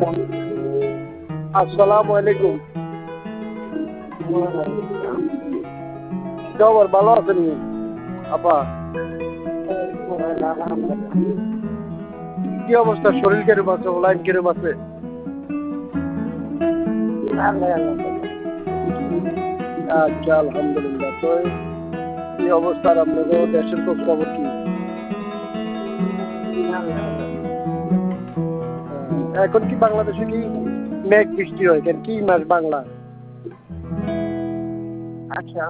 আসসালামু আলাইকুম। খবর ভালো আছেন আপা? কি অবস্থা? শরীর কিরম আছে? লাইন কিরম আছে? আচ্ছা, আলহামদুলিল্লাহ। তো কি অবস্থার আপনাদের দেশের খোঁজ খবর কি? এখন কি বাংলাদেশে কি মেঘ বৃষ্টি হয়? কি মাস বাংলা? আচ্ছা,